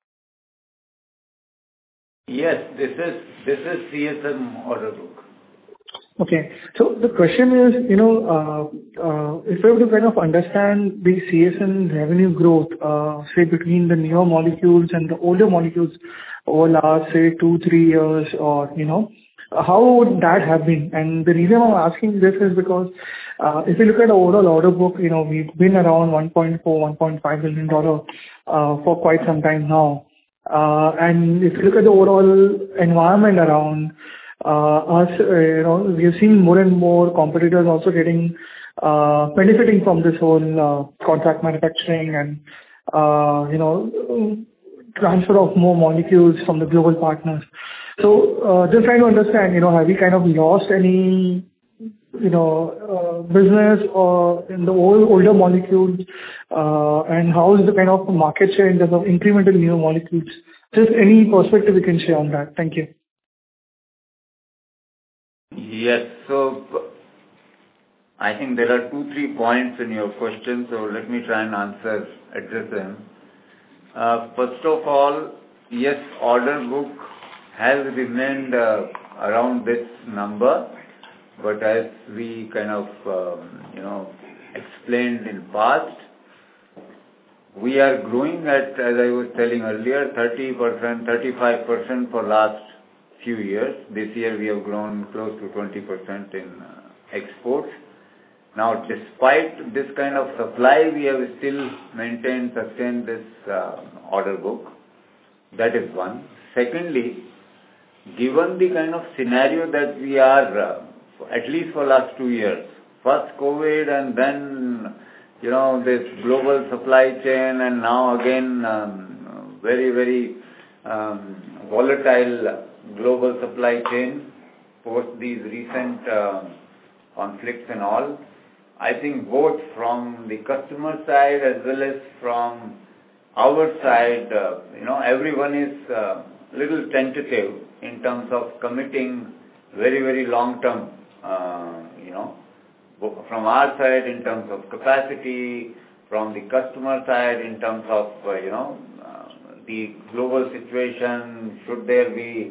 Yes, this is CSM order book. Okay. So the question is, if I were to kind of understand the CSM revenue growth, say between the newer molecules and the older molecules over last, say, 2-3 years, or, how would that have been? And the reason I'm asking this is because if you look at the overall order book, we've been around $1.4-1.5 billion for quite some time now. And if you look at the overall environment around us, we have seen more and more competitors also getting benefiting from this whole contract manufacturing and transfer of more molecules from the global partners. So just trying to understand, have we kind of lost any business or in the older molecules, and how is the kind of market share in terms of incremental new molecules? Just any perspective you can share on that. Thank you. Yes. So I think there are 2-3 points in your question, so let me try and address them. First of all, yes, order book has remained around this number, but as we kind of explained in past, we are growing at, as I was telling earlier, 30%, 35% for last few years. This year we have grown close to 20% in exports. Now, despite this kind of supply, we have still sustained this order book. That is one. Secondly, given the kind of scenario that we are, at least for last 2 years, first COVID and then, this global supply chain, and now again, very, very volatile global supply chain post these recent conflicts and all. I think both from the customer side as well as from our side, everyone is little tentative in terms of committing very, very long term, from our side in terms of capacity, from the customer side in terms of, the global situation, should they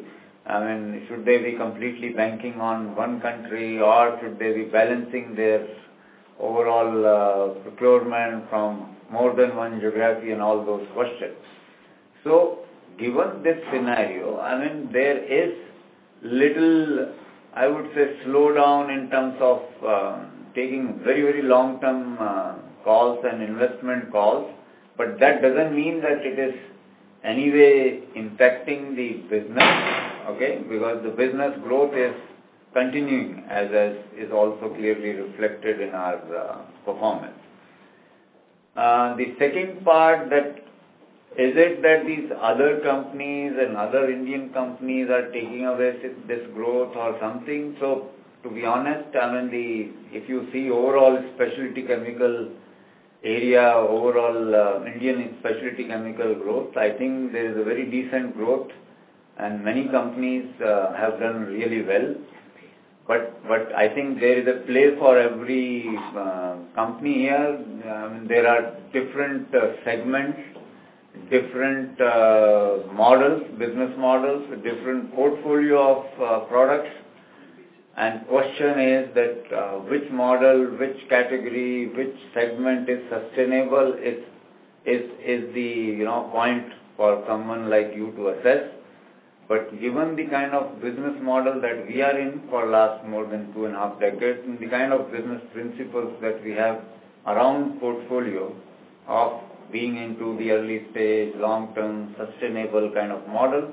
be completely banking on one country, or should they be balancing their overall procurement from more than one geography, and all those questions. So, given this scenario, there is little, I would say, slowdown in terms of taking very, very long-term calls and investment calls, but that doesn't mean that it is anyway impacting the business, okay, because the business growth is continuing as is also clearly reflected in our performance. The second part, that is it that these other companies and other Indian companies are taking away this growth or something? So, to be honest, if you see overall specialty chemical area, overall Indian specialty chemical growth, I think there is a very decent growth, and many companies have done really well. But I think there is a place for every company here. There are different segments, different models, business models, different portfolio of products. And question is that which model, which category, which segment is sustainable is the point for someone like you to assess. But given the kind of business model that we are in for last more than 2.5 decades, and the kind of business principles that we have around portfolio of being into the early stage, long-term, sustainable kind of model,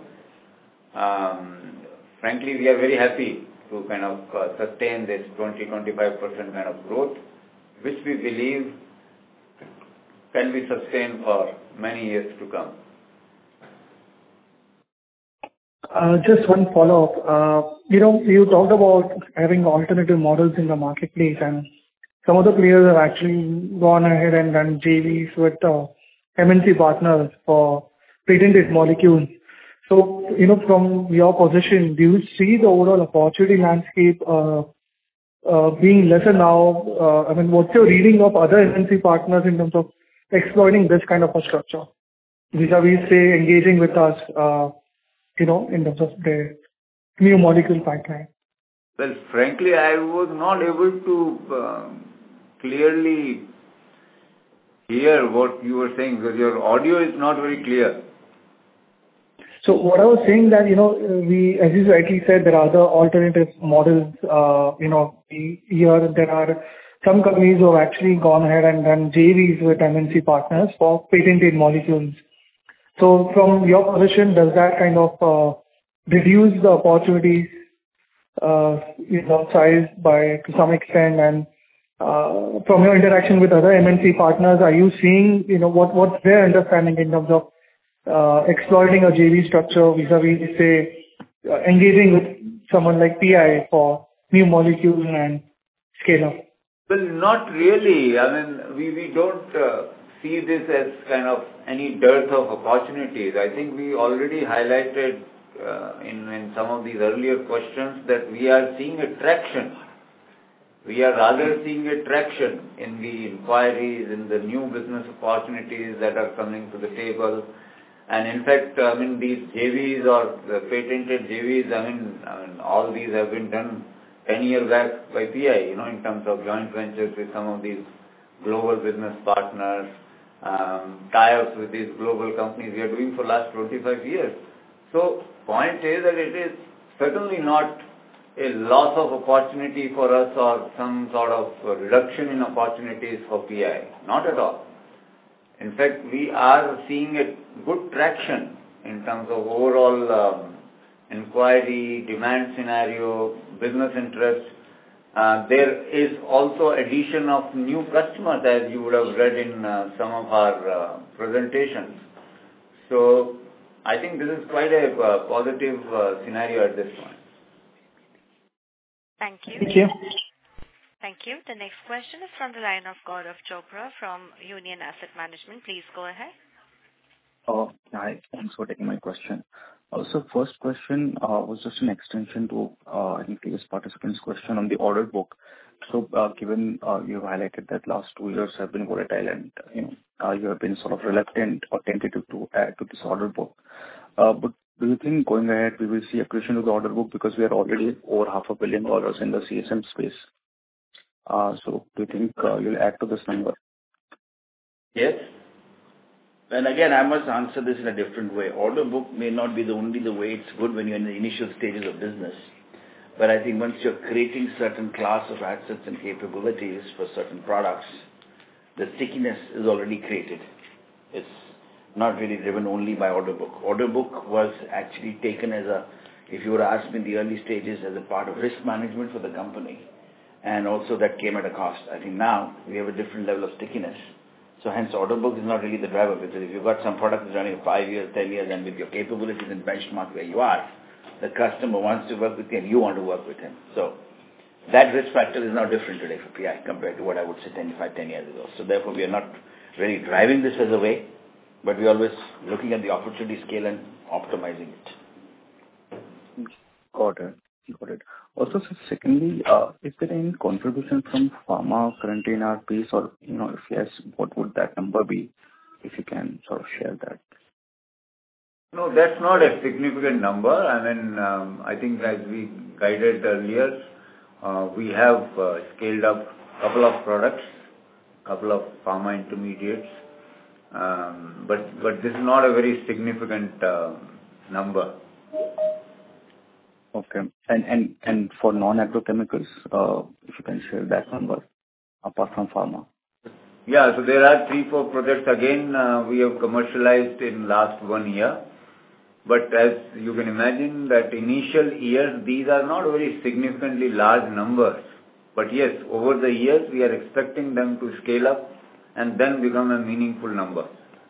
frankly, we are very happy to kind of sustain this 20-25% kind of growth, which we believe can be sustained for many years to come. Just one follow-up. You talked about having alternative models in the marketplace, and some of the players have actually gone ahead and done JVs with MNC partners for patented molecules. So, from your position, do you see the overall opportunity landscape being lesser now? What's your reading of other MNC partners in terms of exploiting this kind of a structure? Vis-a-vis, say, engaging with us, in terms of the new molecule pipeline. Well, frankly, I was not able to clearly hear what you were saying, because your audio is not very clear. So what I was saying that, we, as you rightly said, there are other alternative models. Here there are some companies who have actually gone ahead and done JVs with MNC partners for patented molecules. So from your position, does that kind of reduce the opportunities, size to some extent? And from your interaction with other MNC partners, are you seeing, what's their understanding in terms of exploiting a JV structure vis-a-vis, say, engaging with someone like PI for new molecules and scale up? Well, not really. We don't see this as kind of any dearth of opportunities. I think we already highlighted in some of these earlier questions that we are seeing a traction. We are rather seeing a traction in the inquiries, in the new business opportunities that are coming to the table. And in fact, these JVs or the patented JVs, all these have been done 10 years back by PI, in terms of joint ventures with some of these global business partners, tie-ups with these global companies we are doing for last 25 years. So, point is that it is certainly not a loss of opportunity for us or some sort of reduction in opportunities for PI. Not at all. In fact, we are seeing a good traction in terms of overall inquiry, demand scenario, business interest. There is also addition of new customers, as you would have read in some of our presentations. So, I think this is quite a positive scenario at this point. Thank you. Thank you. Thank you. The next question is from the line of Gaurav Chopra from Union Asset Management. Please go ahead. Hi, thanks for taking my question. Also, first question was just an extension to I think previous participant's question on the order book. So, given you highlighted that last 2 years have been volatile and you have been sort of reluctant or tentative to add to this order book. But do you think going ahead we will see accretion to the order book because we are already over $500 million in the CSM space? So, do you think you'll add to this number? Yes. And again, I must answer this in a different way. Order book may not be the only way it's good when you're in the initial stages of business. But I think once you're creating certain class of assets and capabilities for certain products, the stickiness is already created. It's not really driven only by order book. Order book was actually taken as if you were to ask me in the early stages, as a part of risk management for the company. And also that came at a cost. I think now we have a different level of stickiness. So hence order book is not really the driver, because if you've got some product that's running 5 years, 10 years, and with your capabilities and benchmark where you are, the customer wants to work with you and you want to work with him. So that risk factor is now different today for PI compared to what I would say 10 years ago. So therefore we are not really driving this as a way, but we're always looking at the opportunity scale and optimizing it. Got it. Also, secondly, is there any contribution from pharma currently in our piece, or if yes, what would that number be? If you can sort of share that. No, that's not a significant number. I mean, I think as we guided earlier, we have scaled up a couple of products, couple of pharma intermediates, but this is not a very significant number. Okay. And for non-agrochemicals, if you can share that number, apart from pharma. Yeah, so there are 3-4 projects again we have commercialized in last 1 year. But as you can imagine that initial years, these are not very significantly large numbers. But yes, over the years, we are expecting them to scale up and then become a meaningful number.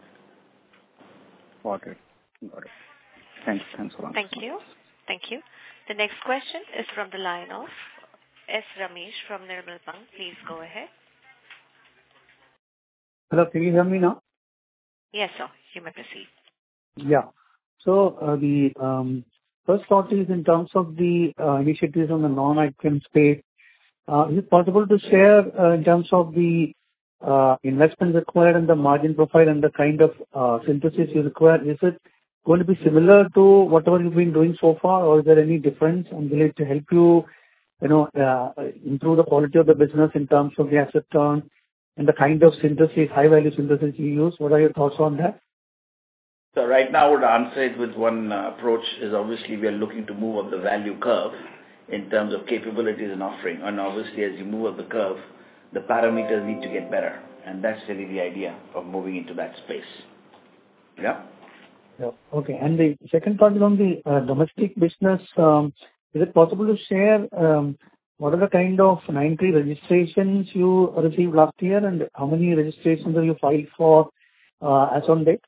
Got it. Thanks a lot. Thank you. The next question is from the line of S. Ramesh from Nirmal Bang. Please go ahead. Hello, can you hear me now? Yes, sir. You may proceed. Yeah. So the first thought is in terms of the initiatives on the non-agchem space. Is it possible to share in terms of the investments required and the margin profile and the kind of synthesis you require? Is it going to be similar to whatever you've been doing so far, or is there any difference? And will it help you, improve the quality of the business in terms of the asset turn and the kind of synthesis, high-value synthesis you use? What are your thoughts on that? So right now I would answer it with one approach is obviously we are looking to move up the value curve in terms of capabilities and offering. And obviously as you move up the curve, the parameters need to get better. And that's really the idea of moving into that space. Yeah. Yeah. Okay. And the second part is on the domestic business. Is it possible to share what are the kind of 90 registrations you received last year and how many registrations have you filed for as on date?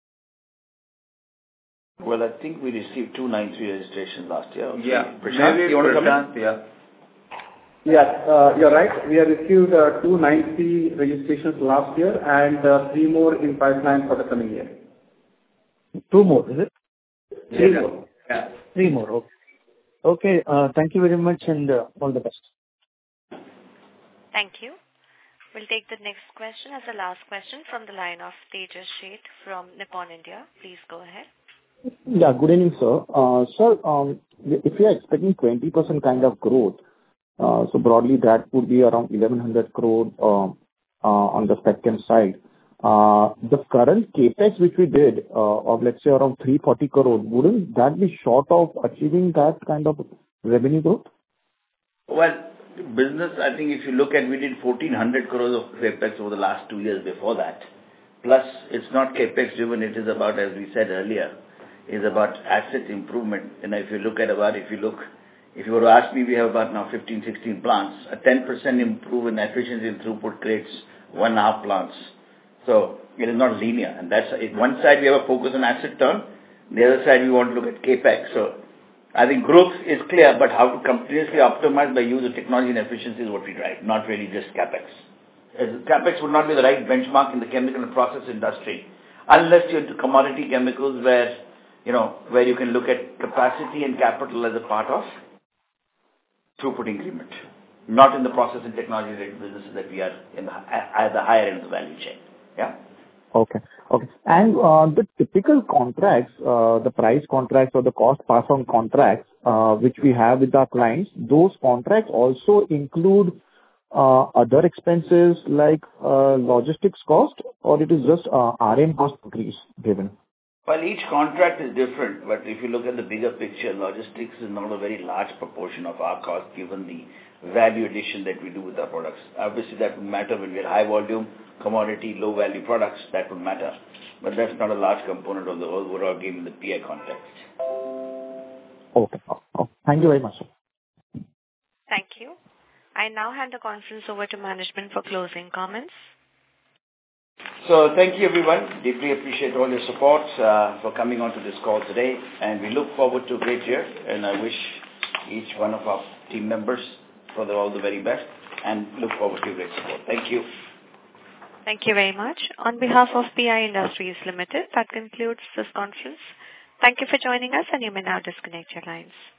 Well, I think we received 293 registrations last year. Okay. Yeah. Prashant, you want to come in? Yeah. Yes, you're right. We have received 290 registrations last year and 3 more in pipeline for the coming year. 2 more, is it? 3 more. Yeah. 3 more. Okay. Okay. Thank you very much and all the best. Thank you. We'll take the next question as the last question from the line of Tejas Sheth from Nippon India. Please go ahead. Yeah, good evening, sir. Sir, if you are expecting 20% kind of growth, so broadly that would be around 1,100 crore on the spectrum side. The current capex which we did of let's say around 340 crore, wouldn't that be short of achieving that kind of revenue growth? Well, business, I think if you look at, we did 1,400 crores of capex over the last 2 years before that. Plus, it's not capex driven, it is about, as we said earlier, is about asset improvement. And if you you were to ask me, we have about now 15, 16 plants. A 10% improvement in efficiency and throughput creates 1.5 plants. So it is not linear. And that's, one side we have a focus on asset turn, the other side we want to look at capex. So I think growth is clear, but how to continuously optimize by use of technology and efficiency is what we drive, not really just capex. As capex would not be the right benchmark in the chemical and process industry unless you're into commodity chemicals where you can look at capacity and capital as a part of throughput increment, not in the process and technology related businesses that we are at the higher end of the value chain. Yeah. Okay. And the typical contracts, the price contracts or the cost pass-on contracts, which we have with our clients, those contracts also include other expenses like logistics cost, or it is just RM cost increase given? Well, each contract is different, but if you look at the bigger picture, logistics is not a very large proportion of our cost given the value addition that we do with our products. Obviously, that would matter when we are high volume, commodity, low value products, that would matter. But that's not a large component of the overall game in the PI context. Okay. Thank you very much, sir. Thank you. I now hand the conference over to management for closing comments. So thank you everyone. Deeply appreciate all your support for coming on to this call today. And we look forward to a great year. And I wish each one of our team members all the very best and look forward to great support. Thank you. Thank you very much. On behalf of PI Industries Limited, that concludes this conference. Thank you for joining us and you may now disconnect your lines.